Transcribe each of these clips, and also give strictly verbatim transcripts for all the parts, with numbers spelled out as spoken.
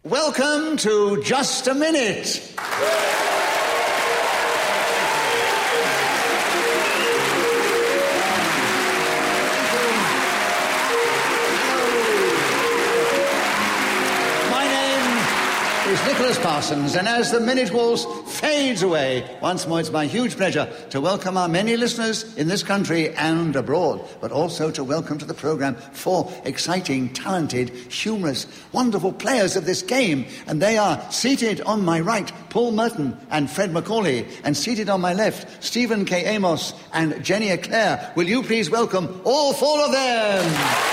Welcome to Just a Minute. Is Nicholas Parsons, and as the minute waltz fades away, once more it's my huge pleasure to welcome our many listeners in this country and abroad, but also to welcome to the programme four exciting, talented, humorous, wonderful players of this game. And they are seated on my right, Paul Merton and Fred Macaulay, and seated on my left, Stephen K. Amos and Jenny Eclair. Will you please welcome all four of them?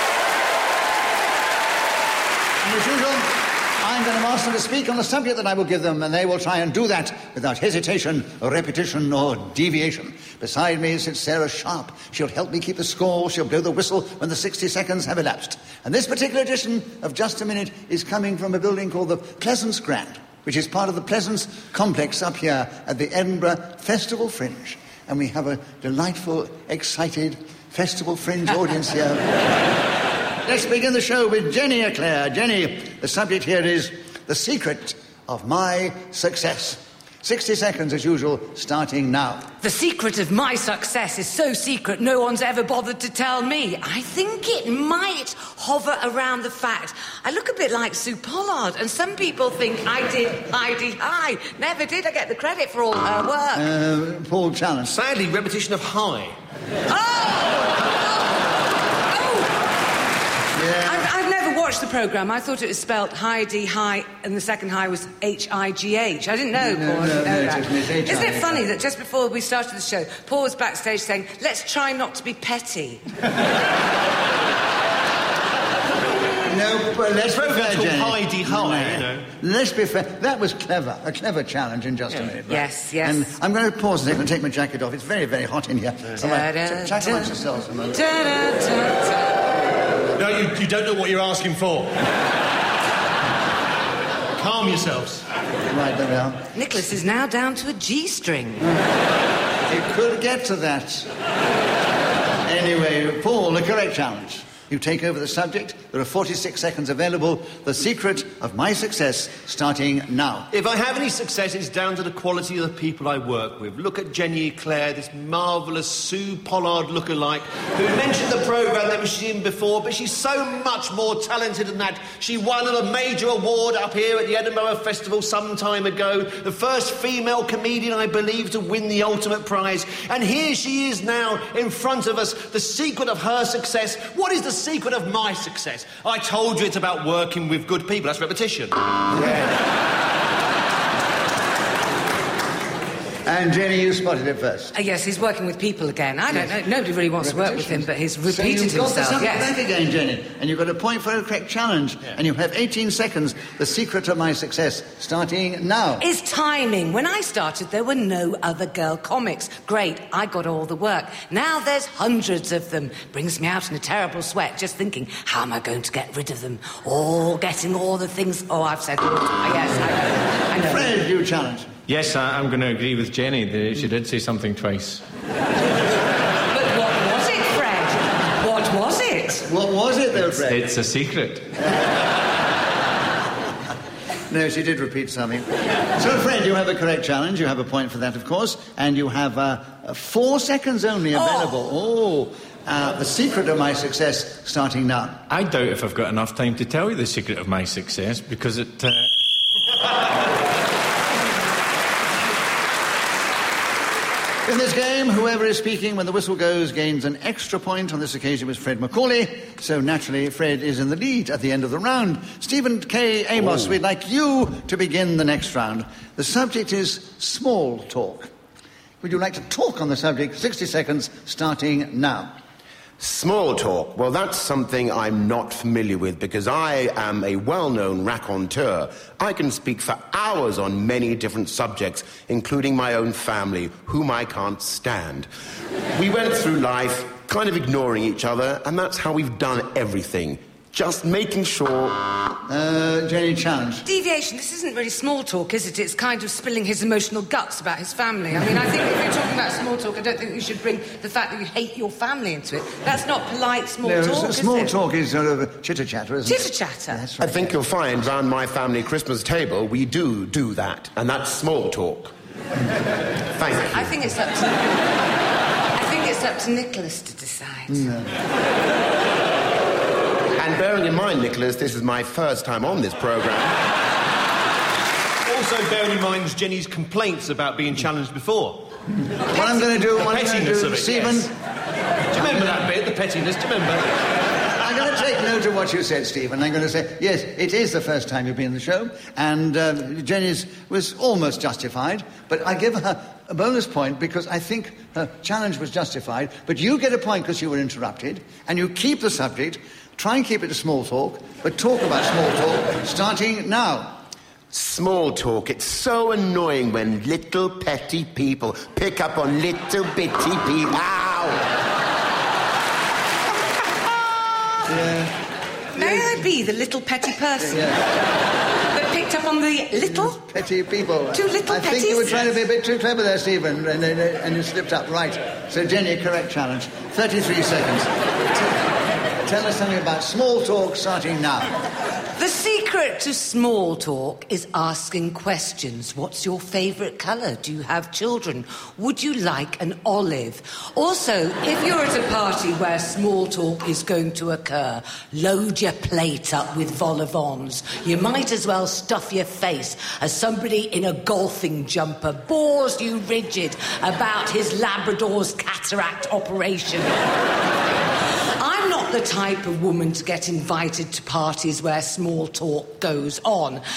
And as usual, I'm going to ask them to speak on the subject that I will give them, and they will try and do that without hesitation, or repetition, or deviation. Beside me sits Sarah Sharp. She'll help me keep the score. She'll blow the whistle when the sixty seconds have elapsed. And this particular edition of Just a Minute is coming from a building called the Pleasance Grand, which is part of the Pleasance complex up here at the Edinburgh Festival Fringe. And we have a delightful, excited Festival Fringe audience here. Let's begin the show with Jenny Eclair. Jenny, the subject here is the secret of my success. sixty seconds, as usual, starting now. The secret of my success is so secret no one's ever bothered to tell me. I think it might hover around the fact I look a bit like Sue Pollard, and some people think I did Heidi High. Never did I get the credit for all her work. Uh, Paul Challenge. Sadly, repetition of high. Oh! Yeah. I've, I've never watched the programme. I thought it was spelt Heidi High and the second high was H I G H. I didn't know, no, Paul. I didn't no, know no, that. it isn't. It's Isn't it H I G H. funny that just before we started the show, Paul was backstage saying, let's try not to be petty. No, well, let's be fair, called Jenny. Heidi High, you know. Let's be fair. That was clever. A clever challenge in just Yeah. a minute. Right? Yes, yes. And I'm going to pause a second and take my jacket off. It's very, very hot in here. So I- Da-da, Chat da. amongst yourselves a moment. Da-da-da-da. No, you, you don't know what you're asking for. Calm yourselves. Right, there we are. Nicholas is now down to a G-string. You could get to that. Anyway, Paul, the correct challenge. You take over the subject. There are forty-six seconds available. The secret of my success starting now. If I have any success, it's down to the quality of the people I work with. Look at Jenny Eclair, this marvellous Sue Pollard lookalike, who mentioned the programme that was she in before, but she's so much more talented than that. She won a major award up here at the Edinburgh Festival some time ago, the first female comedian, I believe, to win the ultimate prize. And here she is now in front of us, the secret of her success. What is the secret of my success? I told you it's about working with good people. That's repetition. Yeah. And Jenny, you spotted it first. Uh, yes, he's working with people again. I don't Yes. know. Nobody really wants to work with him, but he's So repeated you've got the himself. subject Yes. back again, Jenny. And you've got a point for a correct challenge. Yeah. And you have eighteen seconds. The secret of my success starting now. Is timing. When I started, there were no other girl comics. Great, I got all the work. Now there's hundreds of them. Brings me out in a terrible sweat just thinking, how am I going to get rid of them? All getting all the things... Oh, I've said... Oh, yes, I know. I know. Fred, you challenge. Yes, I, I'm going to agree with Jenny. The, she did say something twice. But what was it, Fred? What was it? What was it, though, Fred? It's a secret. No, she did repeat something. So, Fred, you have a correct challenge. You have a point for that, of course. And you have uh, four seconds only available. Oh, uh, the secret of my success starting now. I doubt if I've got enough time to tell you the secret of my success, because it... Uh... In this game, whoever is speaking when the whistle goes gains an extra point. On this occasion, it was Fred Macaulay. So, naturally, Fred is in the lead at the end of the round. Stephen K. Amos, Oh. we'd like you to begin the next round. The subject is small talk. Would you like to talk on the subject? sixty seconds, starting now. Small talk. Well, that's something I'm not familiar with because I am a well-known raconteur. I can speak for hours on many different subjects, including my own family, whom I can't stand. We went through life kind of ignoring each other, and that's how we've done everything. Just making sure. Uh, Jenny, challenge. Deviation, this isn't really small talk, is it? It's kind of spilling his emotional guts about his family. I mean, I think if you're talking about small talk, I don't think you should bring the fact that you hate your family into it. That's not polite small no, talk, small is it? talk is sort of a chitter-chatter, isn't it? Chitter-chatter? That's right. I think you'll find round my family Christmas table we do do that, and that's small talk. Thank you. I think it's up to... I think it's up to Nicholas to decide. No. And bearing in mind, Nicholas, this is my first time on this programme. Also bearing in mind Jenny's complaints about being challenged before. What I'm going to do, The what I'm going to pettiness do, of it, Stephen... yes. Do you remember that bit, the pettiness? Do you remember? I'm going to take note of what you said, Stephen. I'm going to say, yes, it is the first time you've been on the show, and uh, Jenny's was almost justified, but I give her a bonus point because I think her challenge was justified, but you get a point because you were interrupted, and you keep the subject, try and keep it to small talk, but talk about small talk starting now. Small talk. It's so annoying when little petty people pick up on little bitty people. Ow! Yeah. May I be the little petty person Yeah. that picked up on the little? Petty people. Two little I think you were petties? trying to be a bit too clever there, Stephen, and, and, and you slipped up. Right. So, Jenny, correct challenge. thirty-three seconds. Tell us something about small talk starting now. The secret to small talk is asking questions. What's your favourite colour? Do you have children? Would you like an olive? Also, if you're at a party where small talk is going to occur, load your plate up with vol au vents. You might as well stuff your face as somebody in a golfing jumper bores you rigid about his Labrador's cataract operation. I'm not the type of woman to get invited to parties where small talk goes on. I...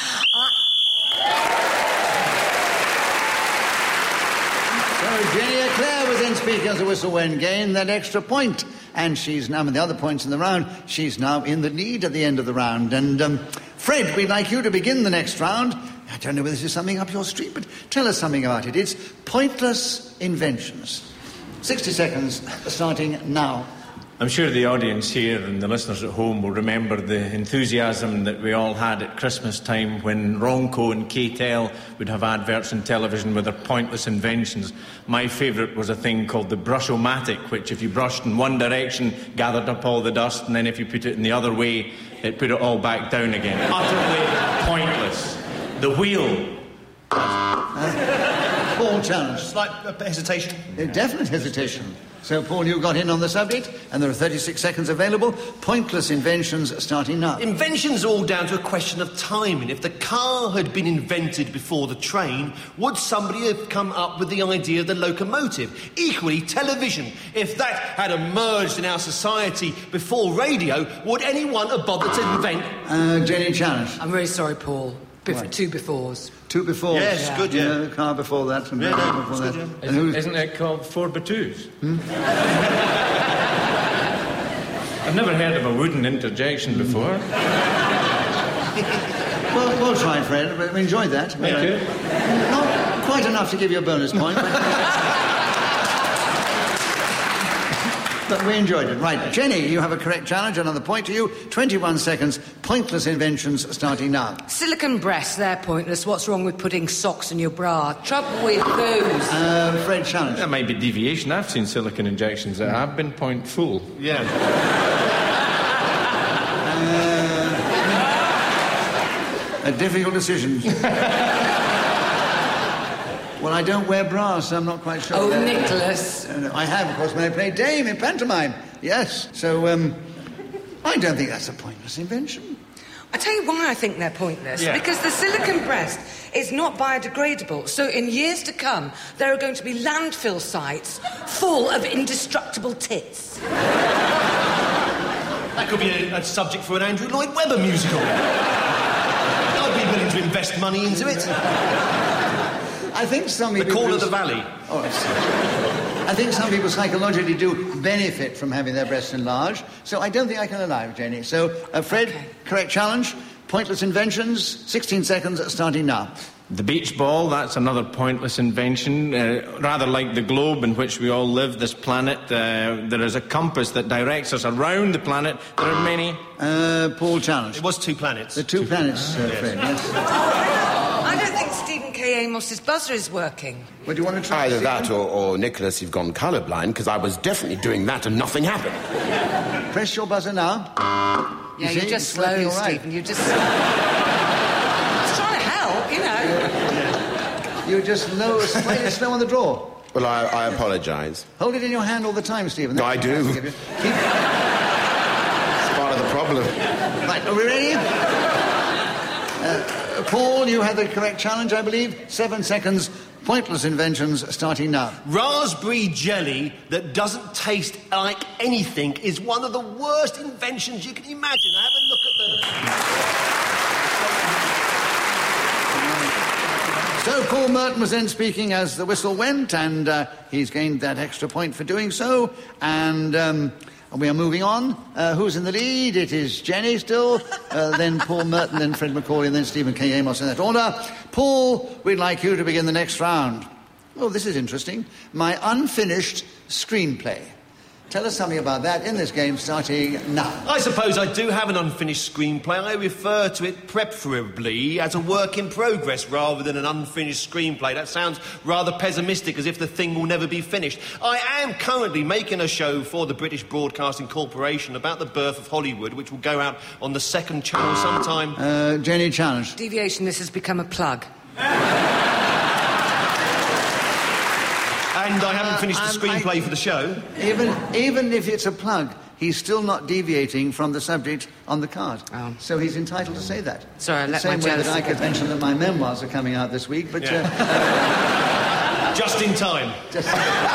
So Jenny Eclair was then speaking as a whistle when gained that extra point. And she's now, with the other points in the round, she's now in the lead at the end of the round. And, um, Fred, we'd like you to begin the next round. I don't know whether this is something up your street, but tell us something about it. It's pointless inventions. sixty seconds, starting now. I'm sure the audience here and the listeners at home will remember the enthusiasm that we all had at Christmas time when Ronco and K T E L would have adverts on television with their pointless inventions. My favourite was a thing called the Brush-O-Matic, which if you brushed in one direction, gathered up all the dust, and then if you put it in the other way, it put it all back down again. Utterly pointless. The wheel. Uh, Paul, challenge. Slight uh, hesitation. A definite hesitation. So, Paul, you got in on the subject, and there are thirty-six seconds available. Pointless inventions starting now. Invention's all down to a question of timing. If the car had been invented before the train, would somebody have come up with the idea of the locomotive? Equally, television. If that had emerged in our society before radio, would anyone have bothered to invent... Uh, Jenny, challenge. I'm really sorry, Paul. Bef- Right. Two befores. Two before. Yes, Yeah. good, yeah. You know, the car before that and Yeah, the car no, before it's that. good, And Isn't, who's- isn't it called four by twos? Hmm? I've never heard of a wooden interjection before. Well, well tried, Fred. We enjoyed that. Thank you. Not quite enough to give you a bonus point, but... but we enjoyed it. Right, Jenny, you have a correct challenge. Another point to you. twenty-one seconds. Pointless inventions starting now. Silicone breasts, they're pointless. What's wrong with putting socks in your bra? Trouble with those. Uh, Fred, challenge. That might be deviation. I've seen silicone injections that have been point full. Yeah. Uh, a difficult decision. Well, I don't wear bras, so I'm not quite sure. Oh, that- Nicholas. Uh, I have, of course, when I played Dame in pantomime. Yes. So, um, I don't think that's a pointless invention. I tell you why I think they're pointless. Yeah. Because the silicone breast is not biodegradable. So in years to come, there are going to be landfill sites full of indestructible tits. That could be a, a subject for an Andrew Lloyd Webber musical. I'd be willing to invest money into it. I think some The people... Call of the Valley. Oh, I see. I think some people psychologically do benefit from having their breasts enlarged, so I don't think I can allow it, Jenny. So, uh, Fred, Okay. correct challenge. Pointless inventions, sixteen seconds, starting now. The beach ball, that's another pointless invention. Uh, rather like the globe in which we all live, this planet, uh, there is a compass that directs us around the planet. There are many... Uh, Paul Challenge. It was two planets. The two, two planets, uh, yes. Fred, yes. I don't think Stephen K. Amos's buzzer is working. Well, do you want to try Either Stephen? that or, or, Nicholas, you've gone colourblind, because I was definitely doing that and nothing happened. Press your buzzer now. Yeah, You you're see, just it's slow, working all right. Stephen. You're just... I was trying to help, you know. You're just low, slightly slow on the draw. Well, I, I apologise. Hold it in your hand all the time, Stephen. No, I That's do. what give you. Keep... It's part of the problem. Right, are we ready? Uh, Paul, you had the correct challenge, I believe. Seven seconds. Pointless inventions starting now. Raspberry jelly that doesn't taste like anything is one of the worst inventions you can imagine. Have a look at the... So Paul Merton was then speaking as the whistle went, and uh, he's gained that extra point for doing so. And um, we are moving on. Uh, who's in the lead? It is Jenny still, uh, then Paul Merton, then Fred McCauley, and then Stephen K. Amos in that order. Paul, we'd like you to begin the next round. Oh, this is interesting. My unfinished screenplay. Tell us something about that in this game starting now. I suppose I do have an unfinished screenplay. I refer to it preferably as a work in progress rather than an unfinished screenplay. That sounds rather pessimistic, as if the thing will never be finished. I am currently making a show for the British Broadcasting Corporation about the birth of Hollywood, which will go out on the second channel sometime. Uh, Jenny, challenge. Deviation, this has become a plug. And I haven't finished the Uh, um, screenplay I- for the show. Even, even if it's a plug, he's still not deviating from the subject on the card. Oh. So he's entitled to say that. Sorry, I the let same my way that jealousy I could get mention that my memoirs are coming out this week, but... Yeah. Uh, Just in time. just,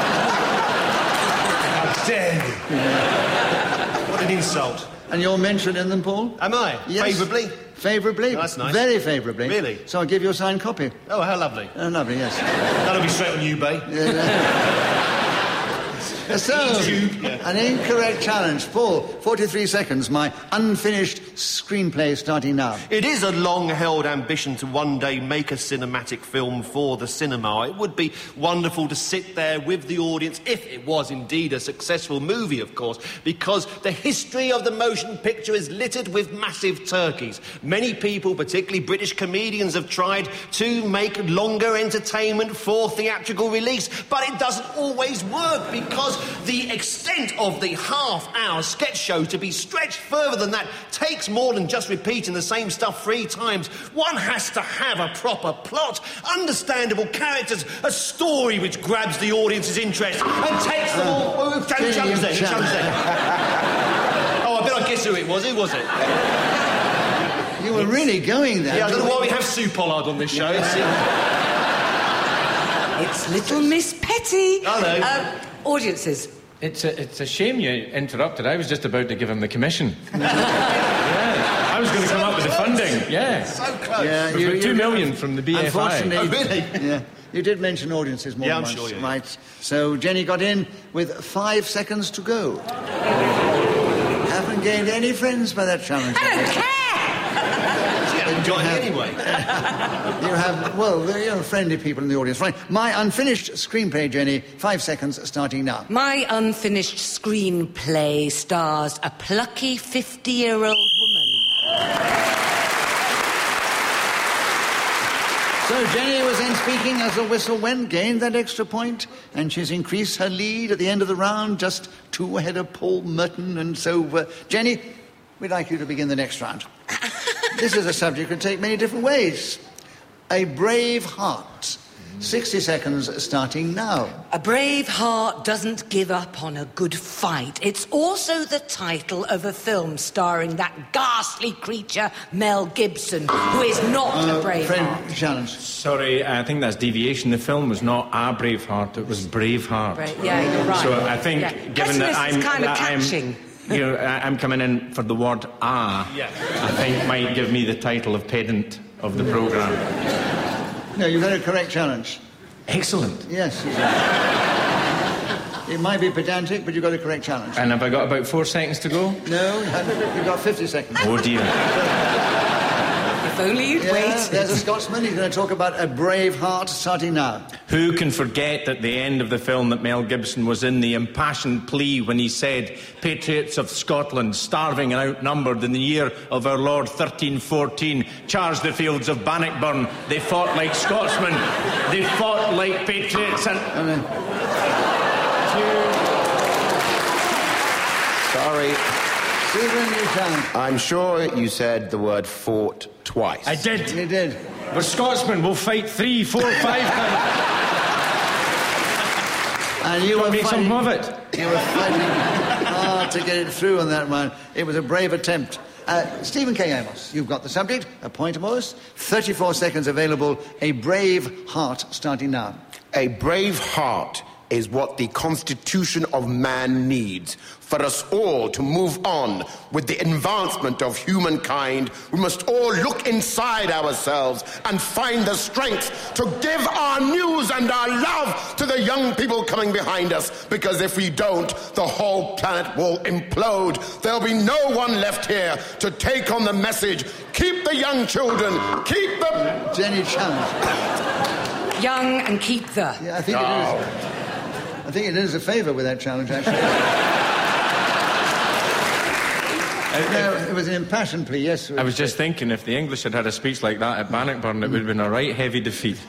How dare you? What an insult. and you're mentioned in them, Paul? Am I? Yes. Favourably? Favourably. That's nice. Very favourably. Really? So I'll give you a signed copy. Oh, how lovely. Oh, lovely, yes. That'll be straight on eBay. So, YouTube, yeah. an incorrect challenge. Paul, forty-three seconds. My unfinished screenplay starting now. It is a long-held ambition to one day make a cinematic film for the cinema. It would be wonderful to sit there with the audience, if it was indeed a successful movie, of course, because the history of the motion picture is littered with massive turkeys. Many people, particularly British comedians, have tried to make longer entertainment for theatrical release, but it doesn't always work because the extent of the half-hour sketch show to be stretched further than that takes more than just repeating the same stuff three times. One has to have a proper plot, understandable characters, a story which grabs the audience's interest and takes them all... Oh, who Jim challenged it? Who Chan- challenged it? Oh, I bet I guess who it was. Who was it? You were really going there. Yeah, I don't know why we have Sue Pollard on this show. It's, It's Little Miss Petty. Hello. Um, audiences. It's a, it's a shame you interrupted. I was just about to give him the commission. Yeah. I was going to come up with the funding. Yeah. so close. Yeah, We've got two million from the B F I. Unfortunately, Oh, really? Yeah, you did mention audiences more Yeah, than I'm once, sure, yeah. right? So Jenny got in with five seconds to go. Haven't gained any friends by that challenge. I don't care. Yeah, we got it anyway. You have, well, there are friendly people in the audience. Right, my unfinished screenplay, Jenny. Five seconds starting now. My unfinished screenplay stars a plucky fifty-year-old woman. So Jenny was then speaking as the whistle went, gained that extra point, and she's increased her lead at the end of the round, just two ahead of Paul Merton. And so, uh, Jenny, we'd like you to begin the next round. This is a subject that can take many different ways. A brave heart. sixty seconds starting now. A brave heart doesn't give up on a good fight. It's also the title of a film starring that ghastly creature, Mel Gibson, who is not Uh, a brave friend heart. challenge. Sorry, I think that's deviation. The film was not A Braveheart, it was Braveheart. Right, yeah, you're right. So I think, Yeah. given that Pessimist I'm, is kind of that I'm, catching. you know, I- I'm coming in for the word "ah," Yeah. I think might give me the title of pedant of the programme. No, you've had a correct challenge. Excellent. Yes. It might be pedantic, but you've got a correct challenge. And have I got about four seconds to go? No, you haven't. You've got fifty seconds. Oh dear. If only you'd Yeah, waited. there's a Scotsman. He's going to talk about a brave heart starting now. Who can forget at the end of the film that Mel Gibson was in the impassioned plea when he said, "Patriots of Scotland, starving and outnumbered in the year of our Lord thirteen fourteen, charged the fields of Bannockburn. They fought like Scotsmen. They fought like patriots and..." I mean, Sorry. Stephen, you can. I'm sure you said the word fought twice. I did. You did. We're Scotsmen. We'll fight three, four, five times. And you were Make fighting, something of it. You were fighting hard to get it through on that one. It was a brave attempt. Uh, Stephen K. Amos, you've got the subject. A point most. thirty-four seconds available. A brave heart starting now. A brave heart is what the constitution of man needs. For us all to move on with the advancement of humankind, we must all look inside ourselves and find the strength to give our news and our love to the young people coming behind us. Because if we don't, the whole planet will implode. There'll be no one left here to take on the message. Keep the young children. Keep them. Jenny challenge. Young and keep the. Yeah, I think Oh. it is. I think it is a favour with that challenge, actually. No, it was an impassioned plea, yes. I was just thinking, if the English had had a speech like that at Bannockburn, it would have been a right heavy defeat.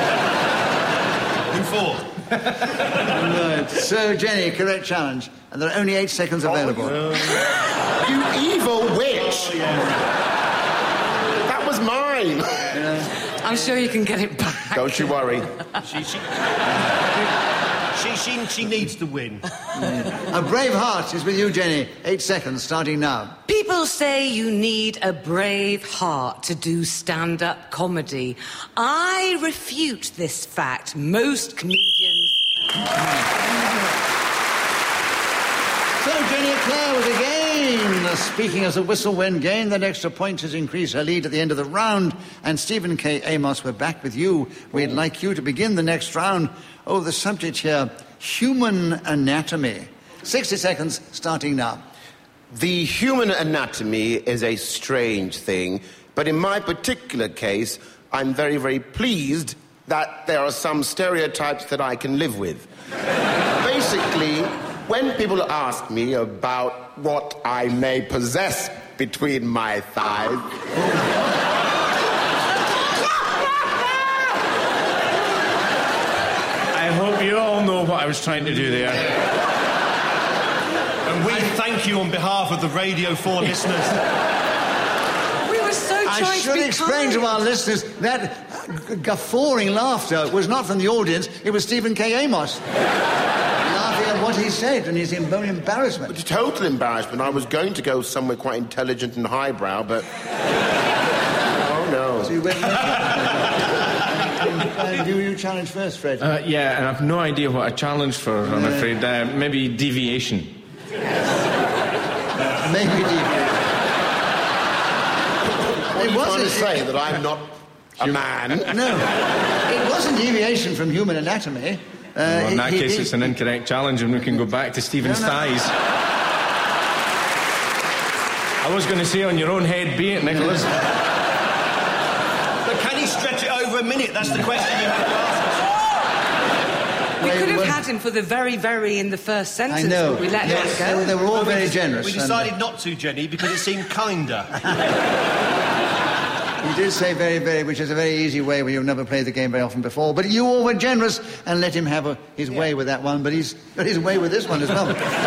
Who for? Right. So, Jenny, correct challenge. And there are only eight seconds available. Oh, you evil witch! Oh, yeah. That was mine. I'm sure you can get it back. Don't you worry. She, she, she, she, she needs to win. A brave heart is with you, Jenny. Eight seconds, starting now. People say you need a brave heart to do stand-up comedy. I refute this fact. Most comedians... So, Jenny Clare was again speaking as a whistle when gained. That extra point has increased her lead at the end of the round. And Stephen K. Amos, we're back with you. We'd like you to begin the next round. Oh, the subject here, human anatomy. sixty seconds, starting now. The human anatomy is a strange thing, but in my particular case, I'm very, very pleased that there are some stereotypes that I can live with. Basically, when people ask me about what I may possess between my thighs... I hope you all know what I was trying to do there. And we thank you on behalf of the Radio four listeners. We were so I trying to should be explain kind. to our listeners that guffawing laughter was not from the audience, it was Stephen K. Amos. Laughing at what he said and his em- embarrassment. It's total embarrassment. I was going to go somewhere quite intelligent and highbrow, but... oh, no. So you went... uh, you, you challenge first, Fred. Uh, yeah, and I've no idea what I challenged for, I'm afraid. Uh, maybe deviation. Maybe deviation. What are you trying to wasn't- say, that I'm not a man? No, it wasn't deviation from human anatomy. Uh, Well, in that he- he case, did- it's an incorrect challenge, and we can go back to Stephen's No, no. thighs. I was going to say on your own head, be it, Nicholas. But can he stretch it over a minute? That's the question you have to ask. We Wait, could have wait. had him for the very, very in the first sentence, I know. but we let Yes, that they, go. they were all Well, we very des- generous. We and, uh, decided not to, Jenny, because it seemed kinder. You did say very, very, which is a very easy way where you've never played the game very often before. But you all were generous and let him have a, his way with that one. But he's got his way with this one as well.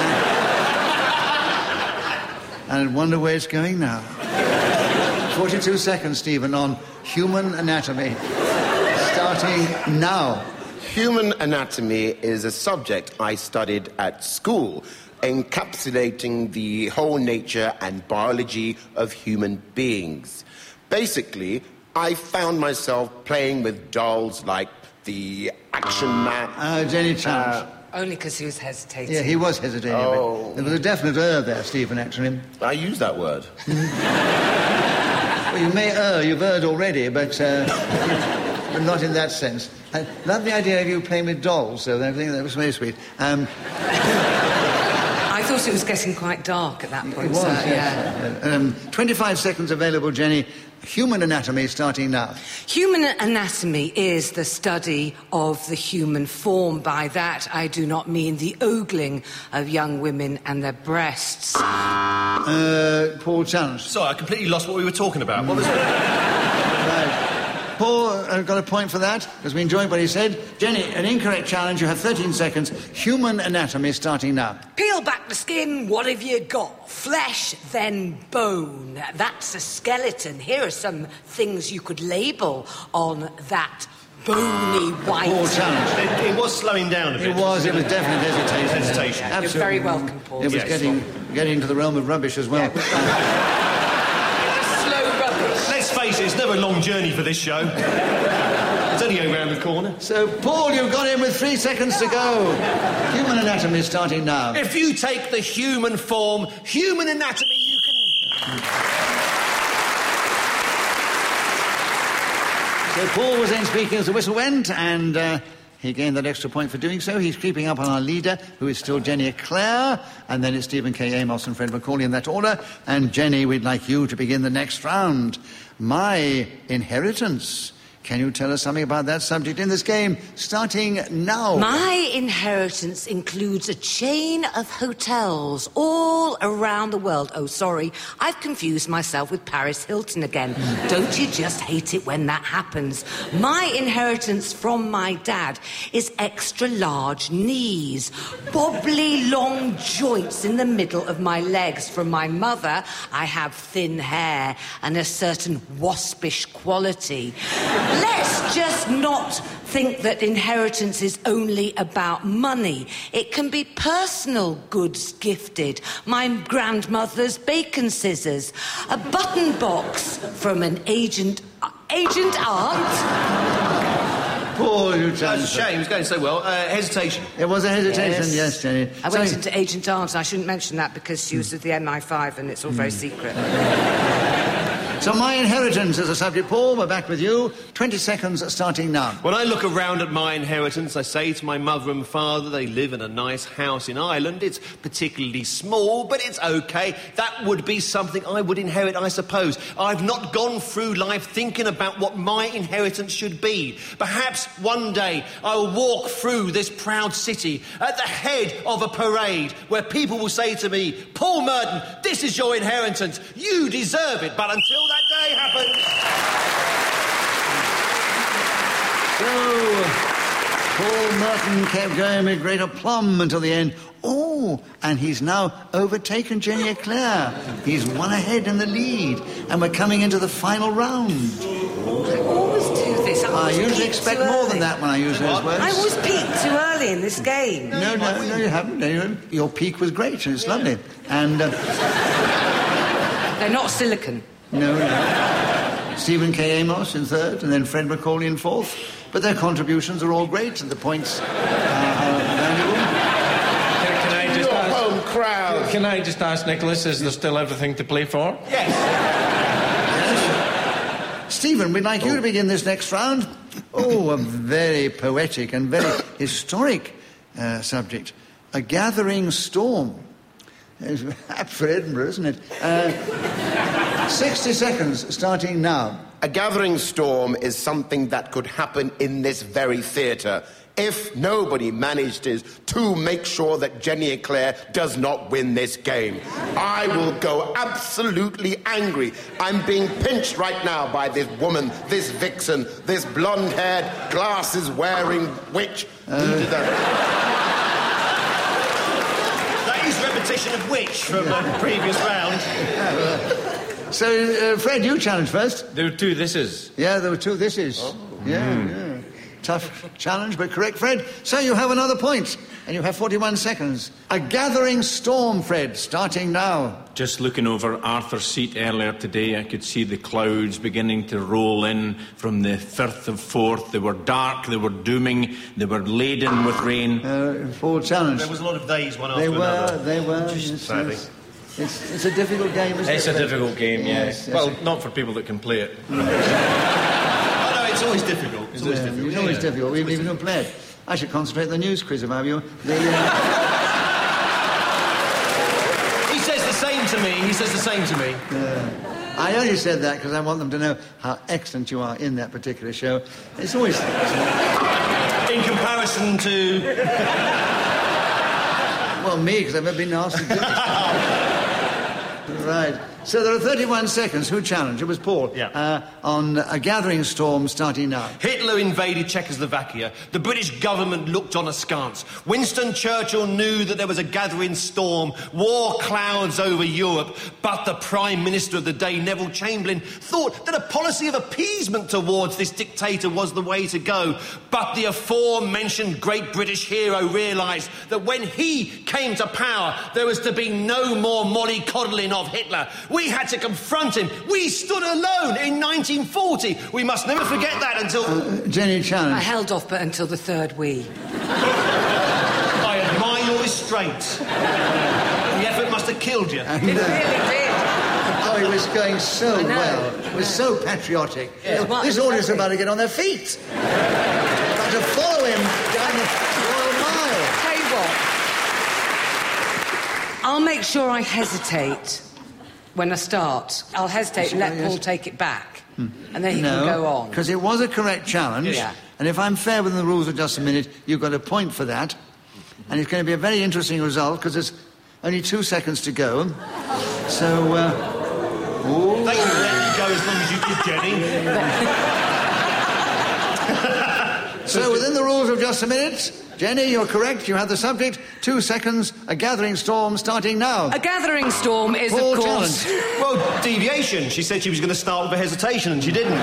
And I wonder where it's going now. forty-two seconds, Stephen, on human anatomy. Starting now. Human anatomy is a subject I studied at school, encapsulating the whole nature and biology of human beings. Basically, I found myself playing with dolls like the Action Man. Uh, Jenny challenge. Only because he was hesitating. yeah, he was hesitating a Oh. bit. There was a definite err there, Stephen, actually. I use that word. Well, you may err, you've erred already, but, uh, but not in that sense. I love the idea of you playing with dolls, so I think that was very sweet. Um, I thought it was getting quite dark at that it point, was, so, yes. yeah. Um, twenty-five seconds available, Jenny. human anatomy starting now. Human anatomy is the study of the human form. By that, I do not mean the ogling of young women and their breasts. Uh, Paul Challenge. Sorry, I completely lost what we were talking about. What was it? Right. Paul uh, got a point for that, because we enjoyed what he said. Jenny, an incorrect challenge. You have thirteen seconds. Human anatomy starting now. Peel back the skin, what have you got? Flesh, then bone. That's a skeleton. Here are some things you could label on that bony white... Paul Challenge. It, it was slowing down a bit. It was, it was definitely hesitation. Hesitation. Absolutely. You're very welcome, Paul. It was Yes, getting, getting to the realm of rubbish as well. Let's face it, it's never a long journey for this show. It's only over around the corner. So, Paul, you've got in with three seconds to go. Human anatomy starting now. If you take the human form, human anatomy, you can... So Paul was then speaking as the whistle went, and uh, he gained that extra point for doing so. He's creeping up on our leader, who is still Jenny Eclair, and then it's Stephen K. Amos and Fred Macaulay in that order. And Jenny, we'd like you to begin the next round. My inheritance. Can you tell us something about that subject in this game, starting now? My inheritance includes a chain of hotels all around the world. Oh, sorry, I've confused myself with Paris Hilton again. Don't you just hate it when that happens? My inheritance from my dad is extra large knees, bobbly long joints in the middle of my legs. From my mother, I have thin hair and a certain waspish quality. Let's just not think that inheritance is only about money. It can be personal goods gifted. My grandmother's bacon scissors, a button box from an agent... Uh, agent aunt? Paul, you That's challenged a shame, it's going so well. Uh, hesitation. It was a hesitation, Yes. yes, Jenny. I went So- into Agent Aunt. I shouldn't mention that because she was with the M I five and it's all very secret. So my inheritance is a subject, Paul. We're back with you. Twenty seconds starting now. When I look around at my inheritance, I say to my mother and father, they live in a nice house in Ireland. It's particularly small, but it's okay. That would be something I would inherit, I suppose. I've not gone through life thinking about what my inheritance should be. Perhaps one day I'll walk through this proud city at the head of a parade where people will say to me, Paul Merton, this is your inheritance. You deserve it. But until that day happens... So, Paul Merton kept going with great aplomb until the end. Oh, and he's now overtaken Jenny Eclair. He's one ahead in the lead, and we're coming into the final round. I always do this. I, I always usually peak expect too more early. than that when I use those words. I always peak too early in this game. No, no, no, you haven't. No, you- Your peak was great, and it's lovely. And, uh, They're not silicon. no, no. Stephen K. Amos in third, and then Fred Macaulay in fourth. But their contributions are all great, and the points uh, are valuable. Can, can I just Your ask, home crowd. Can I just ask, Nicholas, is there still everything to play for? Yes. Stephen, we'd like you to begin this next round. Oh, a very poetic and very historic uh, subject. A gathering storm. It's apt for Edinburgh, isn't it? Uh, sixty seconds starting now. A gathering storm is something that could happen in this very theatre if nobody manages to make sure that Jenny Eclair does not win this game. I will go absolutely angry. I'm being pinched right now by this woman, this vixen, this blonde-haired, glasses-wearing witch. Uh, Who did that? That is repetition of which from the previous round. So, uh, Fred, you challenge first. There were two thises. Yeah, there were two thises. Oh. Yeah, yeah. Tough challenge, but correct, Fred. So you have another point, and you have forty-one seconds. A gathering storm, Fred, starting now. Just looking over Arthur's Seat earlier today, I could see the clouds beginning to roll in from the Firth of Forth. They were dark, they were dooming, they were laden with rain. Uh, full challenge. There was a lot of days, one after They were, another. they were. Just yes, sadly. yes. It's, it's a difficult game, isn't It's it? a difficult game, Yes, yes. yes. Well, not for people that can play it. Oh, no, it's always difficult. It's always Yeah, difficult. it's always difficult. We haven't even played. I should concentrate on the news quiz if I were you. The, uh, He says the same to me. He says the same to me. I only said that because I want them to know how excellent you are in that particular show. It's always... In comparison to... Well, me, because I've never been asked to do this. Right. So there are thirty-one seconds. Who challenged? It was Paul. Yeah. Uh, on a gathering storm starting now. Hitler invaded Czechoslovakia. The British government looked on askance. Winston Churchill knew that there was a gathering storm, war clouds over Europe. But the Prime Minister of the day, Neville Chamberlain, thought that a policy of appeasement towards this dictator was the way to go. But the aforementioned great British hero realised that when he came to power, there was to be no more mollycoddling of Hitler. We had to confront him. We stood alone in nineteen forty. We must never forget that until... Uh, Jenny challenge. I held off, but until the third wee. I admire your restraint. The effort must have killed you. And, It uh, really did. Oh, it was going so I know. well. It was so patriotic. Yeah, You know, well, this it was audience are lovely. about to get on their feet. About to follow him down the Royal Mile. Tell you what, I'll make sure I hesitate when I start. I'll hesitate and let Yes. Paul take it back. And then he No, can go on. because it was a correct challenge. Yeah. And if I'm fair within the rules of just a minute, you've got a point for that. And it's going to be a very interesting result because there's only two seconds to go. So, uh... ooh. They can let you go as long as you did, Jenny. So within the rules of just a minute, Jenny, you're correct. You have the subject. Two seconds, a gathering storm starting now. A gathering storm is, Paul of course... challenge. Well, deviation. She said she was going to start with a hesitation, and she didn't.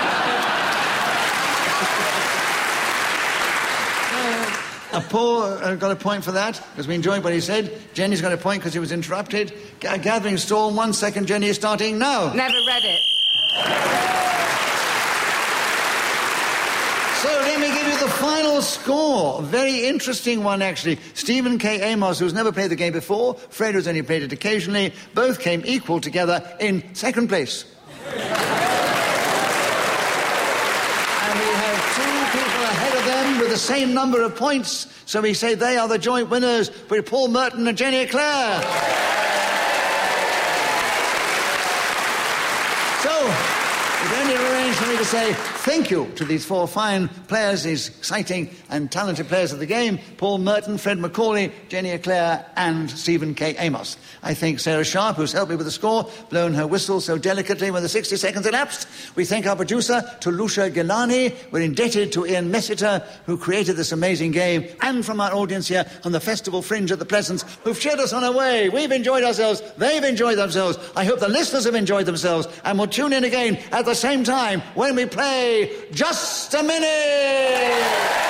Uh, Paul uh, got a point for that, because we enjoyed what he said. Jenny's got a point because he was interrupted. G- gathering storm, one second, Jenny is starting now. Never read it. So let me give you the final score. A very interesting one, actually. Stephen K. Amos, who's never played the game before, Fred, who's only played it occasionally, both came equal together in second place. And we have two people ahead of them with the same number of points, so we say they are the joint winners with Paul Merton and Jenny Eclair. So, we've only arranged for me to say thank you to these four fine players, these exciting and talented players of the game, Paul Merton, Fred Macaulay, Jenny Eclair and Stephen K. Amos. I thank Sarah Sharp, who's helped me with the score, blown her whistle so delicately when the sixty seconds elapsed. We thank our producer, Tulusha Gilani. We're indebted to Ian Messiter, who created this amazing game, and from our audience here on the Festival Fringe at the Pleasance, who've cheered us on our way. We've enjoyed ourselves. They've enjoyed themselves. I hope the listeners have enjoyed themselves and will tune in again at the same time when we play Just a Minute!